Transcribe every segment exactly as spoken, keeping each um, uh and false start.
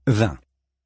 vingt.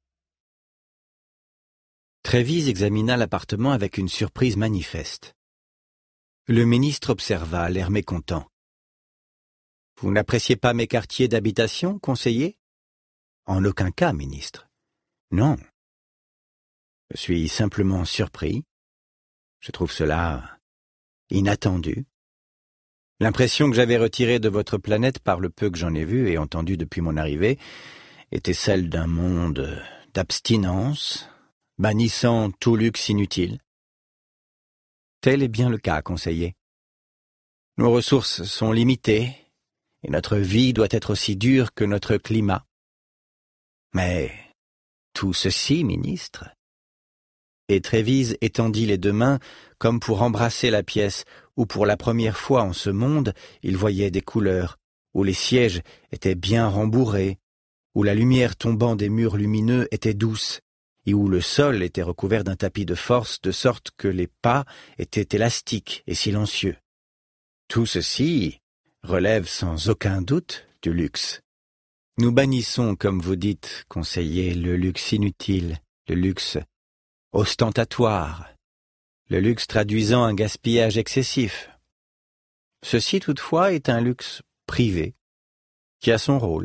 Trévise examina l'appartement avec une surprise manifeste. Le ministre observa, l'air mécontent. « Vous n'appréciez pas mes quartiers d'habitation, conseiller ?»« En aucun cas, ministre. »« Non. Je suis simplement surpris. Je trouve cela inattendu. L'impression que j'avais retirée de votre planète par le peu que j'en ai vu et entendu depuis mon arrivée était celle d'un monde d'abstinence, bannissant tout luxe inutile. Tel est bien le cas, conseiller. Nos ressources sont limitées, et notre vie doit être aussi dure que notre climat. Mais tout ceci, ministre. Et Trévise étendit les deux mains comme pour embrasser la pièce où pour la première fois en ce monde il voyait des couleurs, où les sièges étaient bien rembourrés, où la lumière tombant des murs lumineux était douce, et où le sol était recouvert d'un tapis de force de sorte que les pas étaient élastiques et silencieux. Tout ceci relève sans aucun doute du luxe. Nous bannissons, comme vous dites, conseiller, le luxe inutile, le luxe ostentatoire, le luxe traduisant un gaspillage excessif. Ceci, toutefois, est un luxe privé, qui a son rôle.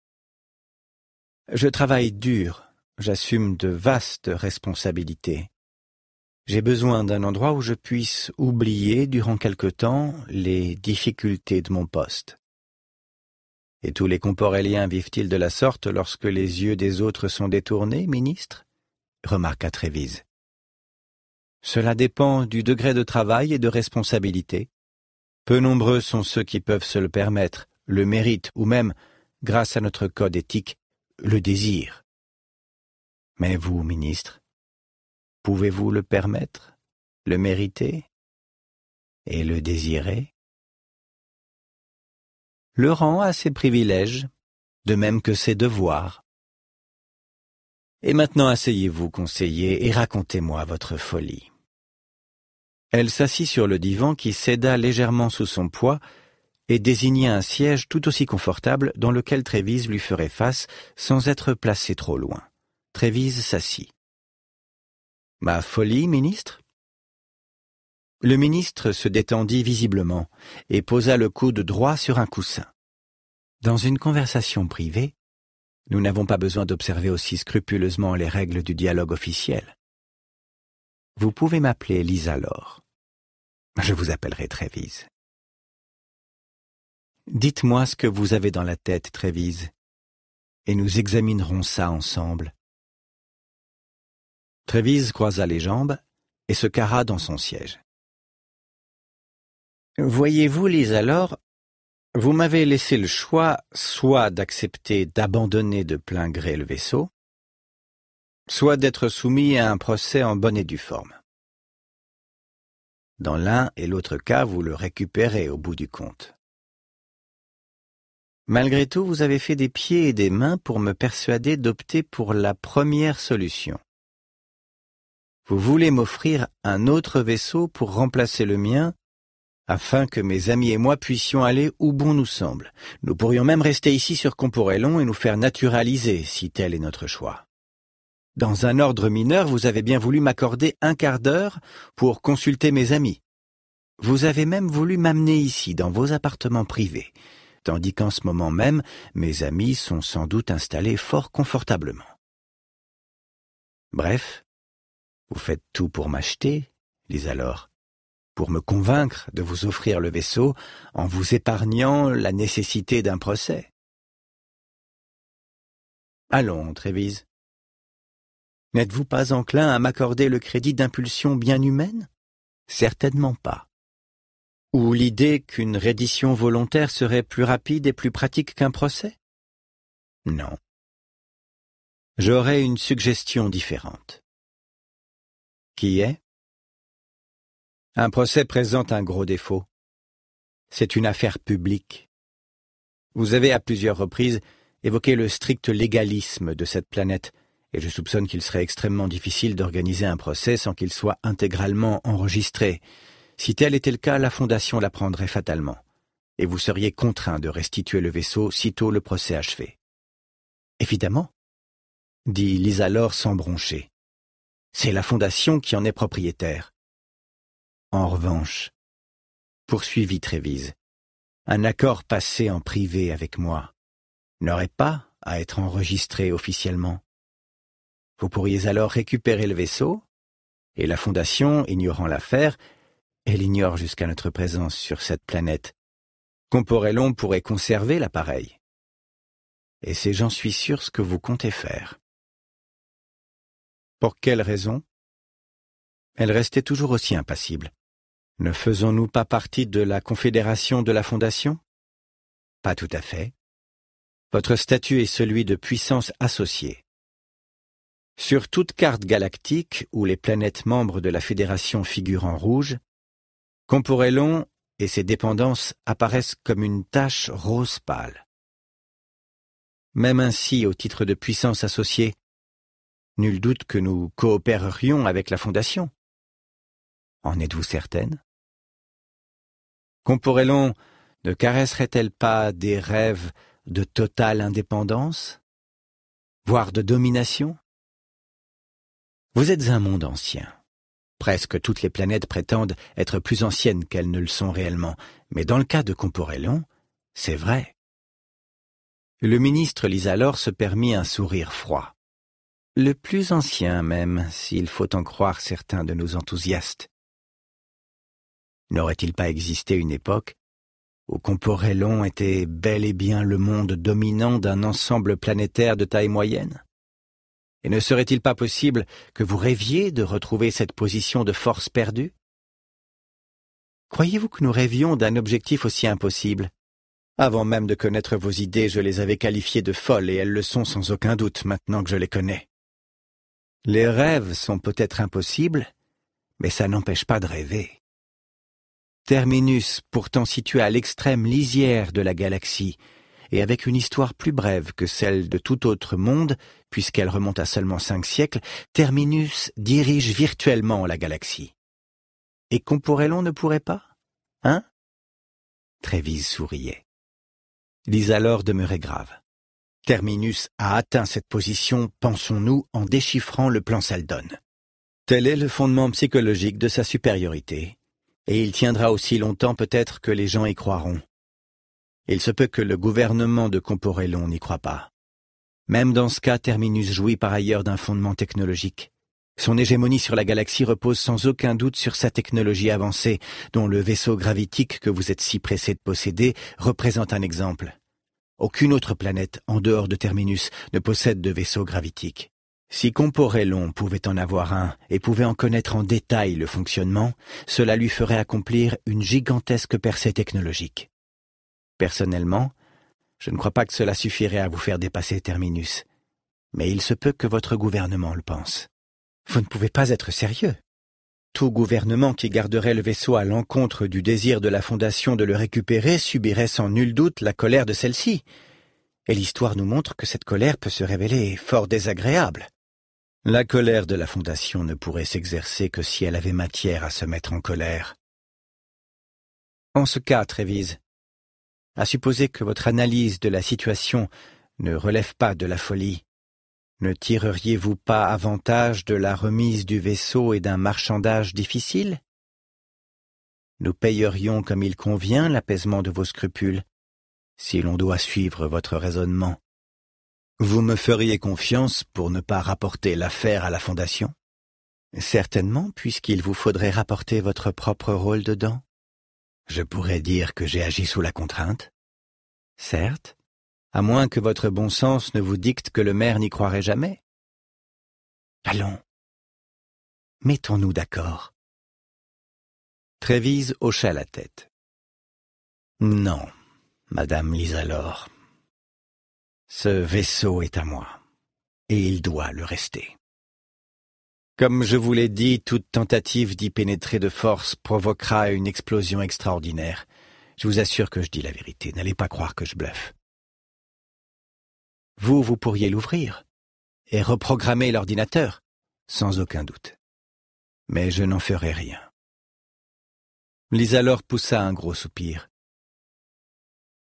Je travaille dur, j'assume de vastes responsabilités. J'ai besoin d'un endroit où je puisse oublier durant quelque temps les difficultés de mon poste. Et tous les corporéliens vivent-ils de la sorte lorsque les yeux des autres sont détournés, ministre ? Remarqua Trévise. Cela dépend du degré de travail et de responsabilité. Peu nombreux sont ceux qui peuvent se le permettre, le méritent ou même, grâce à notre code éthique, le désirent. Mais vous, ministre, pouvez-vous le permettre, le mériter et le désirer ? Le rang a ses privilèges, de même que ses devoirs. Et maintenant asseyez-vous, conseiller, et racontez-moi votre folie. Elle s'assit sur le divan qui céda légèrement sous son poids et désigna un siège tout aussi confortable dans lequel Trévise lui ferait face sans être placé trop loin. Trévise s'assit. « Ma folie, ministre ?» Le ministre se détendit visiblement et posa le coude droit sur un coussin. Dans une conversation privée, nous n'avons pas besoin d'observer aussi scrupuleusement les règles du dialogue officiel. Vous pouvez m'appeler Lisa Laure. Je vous appellerai Trévise. Dites-moi ce que vous avez dans la tête, Trévise, et nous examinerons ça ensemble. Trévise croisa les jambes et se carra dans son siège. Voyez-vous, Lisa Laure, vous m'avez laissé le choix soit d'accepter d'abandonner de plein gré le vaisseau, soit d'être soumis à un procès en bonne et due forme. Dans l'un et l'autre cas, vous le récupérez au bout du compte. Malgré tout, vous avez fait des pieds et des mains pour me persuader d'opter pour la première solution. Vous voulez m'offrir un autre vaisseau pour remplacer le mien, afin que mes amis et moi puissions aller où bon nous semble. Nous pourrions même rester ici sur Comporellon et nous faire naturaliser, si tel est notre choix. Dans un ordre mineur, vous avez bien voulu m'accorder un quart d'heure pour consulter mes amis. Vous avez même voulu m'amener ici, dans vos appartements privés, tandis qu'en ce moment même, mes amis sont sans doute installés fort confortablement. Bref, vous faites tout pour m'acheter, Lisa Laure, pour me convaincre de vous offrir le vaisseau en vous épargnant la nécessité d'un procès. Allons, Trévise. N'êtes-vous pas enclin à m'accorder le crédit d'impulsion bien humaine ? Certainement pas. Ou l'idée qu'une reddition volontaire serait plus rapide et plus pratique qu'un procès ? Non. J'aurais une suggestion différente. Qui est ? Un procès présente un gros défaut. C'est une affaire publique. Vous avez à plusieurs reprises évoqué le strict légalisme de cette planète, et je soupçonne qu'il serait extrêmement difficile d'organiser un procès sans qu'il soit intégralement enregistré. Si tel était le cas, la Fondation l'apprendrait fatalement, et vous seriez contraint de restituer le vaisseau sitôt le procès achevé. Évidemment. dit Lysalore sans broncher. C'est la Fondation qui en est propriétaire. En revanche, poursuivit Trévise, un accord passé en privé avec moi n'aurait pas à être enregistré officiellement. Vous pourriez alors récupérer le vaisseau, et la Fondation, ignorant l'affaire, elle ignore jusqu'à notre présence sur cette planète, Comporellon pourrait conserver l'appareil. Et c'est, j'en suis sûr, ce que vous comptez faire. Pour quelle raison? Elle restait toujours aussi impassible. Ne faisons-nous pas partie de la confédération de la Fondation? Pas tout à fait. Votre statut est celui de puissance associée. Sur toute carte galactique où les planètes membres de la Fédération figurent en rouge, Comporellon et ses dépendances apparaissent comme une tache rose pâle. Même ainsi, au titre de puissance associée, nul doute que nous coopérerions avec la Fondation. En êtes-vous certaine? Comporellon ne caresserait-elle pas des rêves de totale indépendance, voire de domination? Vous êtes un monde ancien. Presque toutes les planètes prétendent être plus anciennes qu'elles ne le sont réellement, mais dans le cas de Comporellon, c'est vrai. Le ministre Lysalore se permit un sourire froid. Le plus ancien même, s'il faut en croire certains de nos enthousiastes. N'aurait-il pas existé une époque où Comporellon était bel et bien le monde dominant d'un ensemble planétaire de taille moyenne? Et ne serait-il pas possible que vous rêviez de retrouver cette position de force perdue? Croyez-vous que nous rêvions d'un objectif aussi impossible? Avant même de connaître vos idées, je les avais qualifiées de folles et elles le sont sans aucun doute maintenant que je les connais. Les rêves sont peut-être impossibles, mais ça n'empêche pas de rêver. Terminus, pourtant situé à l'extrême lisière de la galaxie, et avec une histoire plus brève que celle de tout autre monde, puisqu'elle remonte à seulement cinq siècles, Terminus dirige virtuellement la galaxie. Et Comporellon ne pourrait pas? Hein? Trévise souriait. Lysalore demeurait grave. Terminus a atteint cette position, pensons-nous, en déchiffrant le plan Saldon. Tel est le fondement psychologique de sa supériorité, et il tiendra aussi longtemps peut-être que les gens y croiront. Il se peut que le gouvernement de Comporellon n'y croit pas. Même dans ce cas, Terminus jouit par ailleurs d'un fondement technologique. Son hégémonie sur la galaxie repose sans aucun doute sur sa technologie avancée, dont le vaisseau gravitique que vous êtes si pressé de posséder représente un exemple. Aucune autre planète, en dehors de Terminus, ne possède de vaisseau gravitique. Si Comporellon pouvait en avoir un et pouvait en connaître en détail le fonctionnement, cela lui ferait accomplir une gigantesque percée technologique. Personnellement, je ne crois pas que cela suffirait à vous faire dépasser Terminus. Mais il se peut que votre gouvernement le pense. Vous ne pouvez pas être sérieux. Tout gouvernement qui garderait le vaisseau à l'encontre du désir de la Fondation de le récupérer subirait sans nul doute la colère de celle-ci. Et l'histoire nous montre que cette colère peut se révéler fort désagréable. La colère de la Fondation ne pourrait s'exercer que si elle avait matière à se mettre en colère. En ce cas, Trévise, à supposer que votre analyse de la situation ne relève pas de la folie, ne tireriez-vous pas avantage de la remise du vaisseau et d'un marchandage difficile? Nous payerions comme il convient l'apaisement de vos scrupules, si l'on doit suivre votre raisonnement. Vous me feriez confiance pour ne pas rapporter l'affaire à la Fondation? Certainement, puisqu'il vous faudrait rapporter votre propre rôle dedans. Je pourrais dire que j'ai agi sous la contrainte. Certes, à moins que votre bon sens ne vous dicte que le maire n'y croirait jamais. Allons, mettons-nous d'accord. Trévise hocha la tête. Non, Madame Lysalore. Ce vaisseau est à moi, et il doit le rester. Comme je vous l'ai dit, toute tentative d'y pénétrer de force provoquera une explosion extraordinaire. Je vous assure que je dis la vérité, n'allez pas croire que je bluffe. Vous, vous pourriez l'ouvrir et reprogrammer l'ordinateur, sans aucun doute. Mais je n'en ferai rien. Lysalore poussa un gros soupir.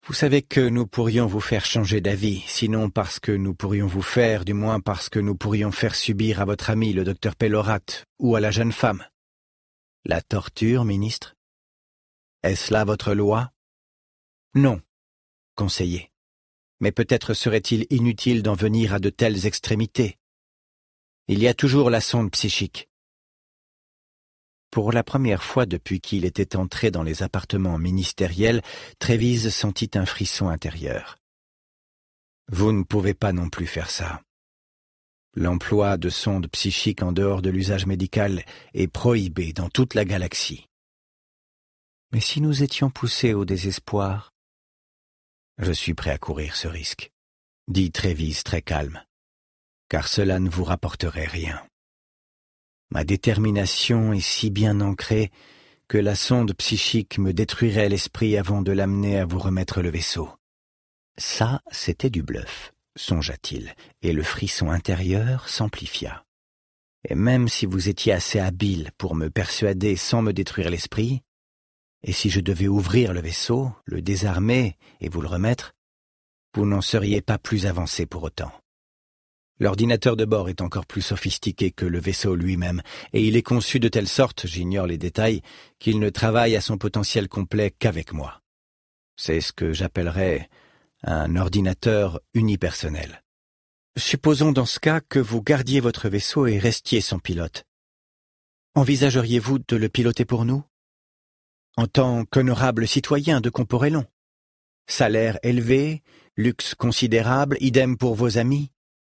Vous savez que nous pourrions vous faire changer d'avis, sinon parce que nous pourrions vous faire, du moins parce que nous pourrions faire subir à votre ami le docteur Pellorat ou à la jeune femme. La torture, ministre? Est-ce là votre loi? Non, conseiller. Mais peut-être serait-il inutile d'en venir à de telles extrémités. Il y a toujours la sonde psychique. Pour la première fois depuis qu'il était entré dans les appartements ministériels, Trévise sentit un frisson intérieur. Vous ne pouvez pas non plus faire ça. L'emploi de sondes psychiques en dehors de l'usage médical est prohibé dans toute la galaxie. Mais si nous étions poussés au désespoir? Je suis prêt à courir ce risque, dit Trévise très calme, car cela ne vous rapporterait rien. Ma détermination est si bien ancrée que la sonde psychique me détruirait l'esprit avant de l'amener à vous remettre le vaisseau. Ça, c'était du bluff, songea-t-il, et le frisson intérieur s'amplifia. Et même si vous étiez assez habile pour me persuader sans me détruire l'esprit, et si je devais ouvrir le vaisseau, le désarmer et vous le remettre, vous n'en seriez pas plus avancé pour autant. L'ordinateur de bord est encore plus sophistiqué que le vaisseau lui-même, et il est conçu de telle sorte, j'ignore les détails, qu'il ne travaille à son potentiel complet qu'avec moi. C'est ce que j'appellerais un ordinateur unipersonnel. Supposons dans ce cas que vous gardiez votre vaisseau et restiez sans pilote. Envisageriez-vous de le piloter pour nous? En tant qu'honorable citoyen de Comporellon. Salaire élevé, luxe considérable, idem pour vos amis?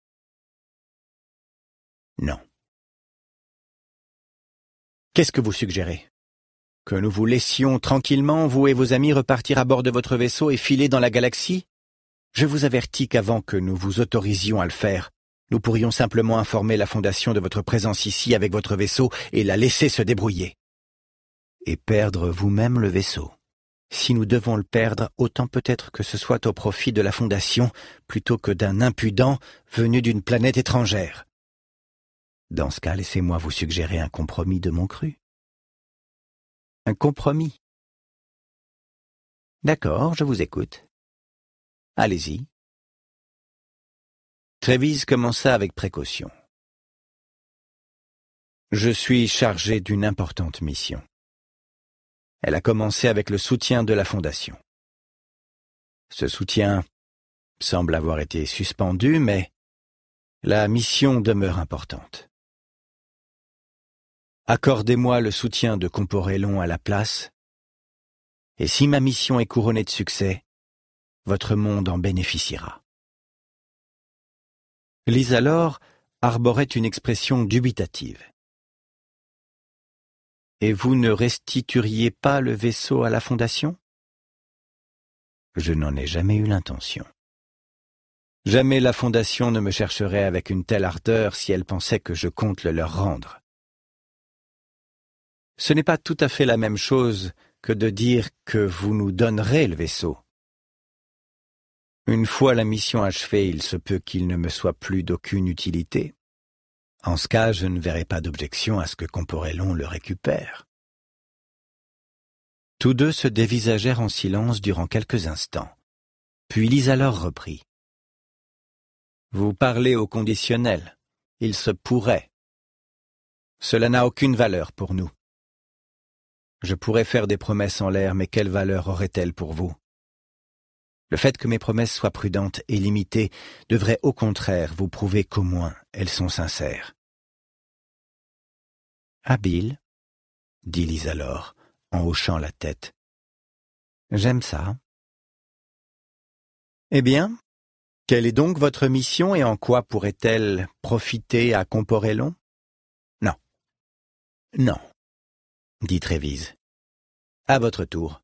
Non. Qu'est-ce que vous suggérez? Que nous vous laissions tranquillement, vous et vos amis, repartir à bord de votre vaisseau et filer dans la galaxie? Je vous avertis qu'avant que nous vous autorisions à le faire, nous pourrions simplement informer la Fondation de votre présence ici avec votre vaisseau et la laisser se débrouiller. Et perdre vous-même le vaisseau. Si nous devons le perdre, autant peut-être que ce soit au profit de la Fondation, plutôt que d'un impudent venu d'une planète étrangère. Dans ce cas, laissez-moi vous suggérer un compromis de mon cru. Un compromis. D'accord, je vous écoute. Allez-y. Trévise commença avec précaution. Je suis chargé d'une importante mission. Elle a commencé avec le soutien de la Fondation. Ce soutien semble avoir été suspendu, mais la mission demeure importante. Accordez-moi le soutien de Comporellon à la place, et si ma mission est couronnée de succès, votre monde en bénéficiera. Lysalore arborait une expression dubitative. Et vous ne restitueriez pas le vaisseau à la Fondation? Je n'en ai jamais eu l'intention. Jamais la Fondation ne me chercherait avec une telle ardeur si elle pensait que je compte le leur rendre. Ce n'est pas tout à fait la même chose que de dire que vous nous donnerez le vaisseau. Une fois la mission achevée, il se peut qu'il ne me soit plus d'aucune utilité. En ce cas, je ne verrai pas d'objection à ce que Comporellon le récupère. Tous deux se dévisagèrent en silence durant quelques instants. Puis Lysalore reprit. « Vous parlez au conditionnel. Il se pourrait. Cela n'a aucune valeur pour nous. Je pourrais faire des promesses en l'air, mais quelle valeur auraient-elles pour vous? Le fait que mes promesses soient prudentes et limitées devrait au contraire vous prouver qu'au moins elles sont sincères. » Habile, dit Lysalore, en hochant la tête. J'aime ça. Eh bien, quelle est donc votre mission et en quoi pourrait-elle profiter à Comporellon? Non. Non, dit Trévise. À votre tour.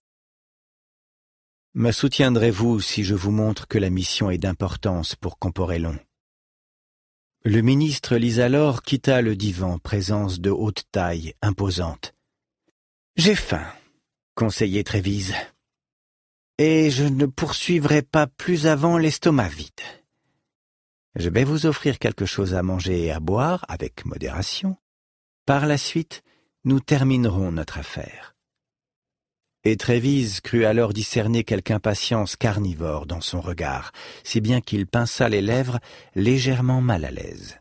Me soutiendrez-vous si je vous montre que la mission est d'importance pour Comporellon? Le ministre Lysalore quitta le divan, présence de haute taille, imposante. J'ai faim, conseiller Trévise, et je ne poursuivrai pas plus avant l'estomac vide. Je vais vous offrir quelque chose à manger et à boire, avec modération. Par la suite, nous terminerons notre affaire. Et Trévise crut alors discerner quelque impatience carnivore dans son regard, si bien qu'il pinça les lèvres légèrement mal à l'aise.